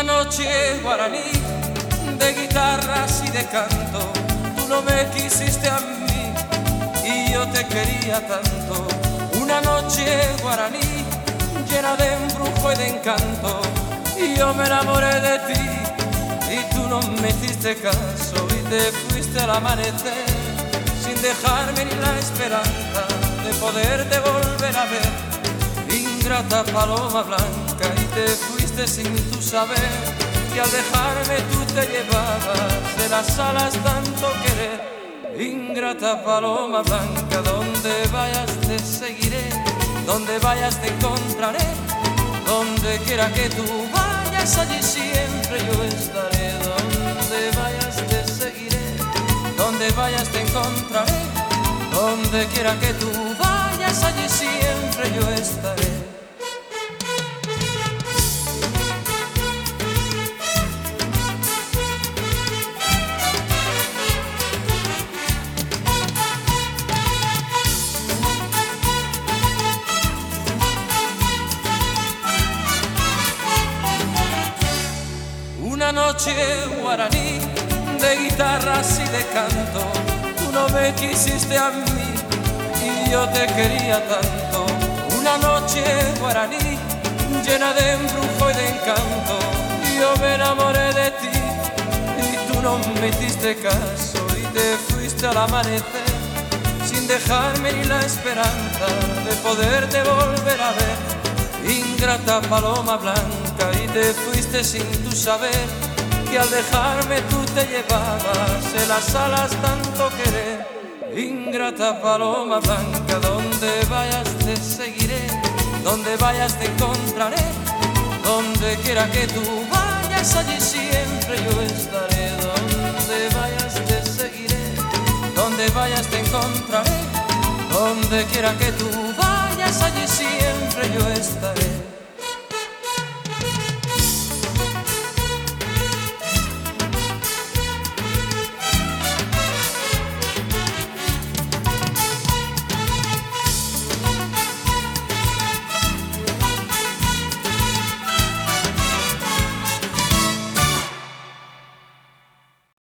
noche guaraní de guitarras y de canto. Tú no me quisiste a mí y yo te quería tanto. Una noche guaraní llena de embrujo y de encanto. Y yo me enamoré de ti y tú no me hiciste caso y te fuiste al amanecer sin dejarme ni la esperanza de poderte volver a ver. Ingrata paloma blanca, y te fuiste sin tu saber que al dejarme tú te llevabas de las alas tanto querer. Ingrata paloma blanca, donde vayas te seguiré, donde vayas te encontraré, donde quiera que tú vayas allí siempre yo estaré. Donde vayas te seguiré, donde vayas te encontraré, donde quiera que tú vayas allí siempre yo estaré. Una noche guaraní de guitarras y de canto. Tú no me quisiste a mí y yo te quería tanto. Una noche guaraní llena de embrujo y de encanto. Y yo me enamoré de ti y tú no me hiciste caso y te fuiste al amanecer sin dejarme ni la esperanza de poderte volver a ver. Ingrata paloma blanca, y te fuiste sin tu saber que al dejarme tú te llevabas en las alas tanto querer. Ingrata paloma blanca, donde vayas te seguiré, donde vayas te encontraré, donde quiera que tú vayas allí siempre yo estaré. Donde vayas te seguiré, donde vayas te encontraré, donde quiera que tú vayas allí siempre yo estaré.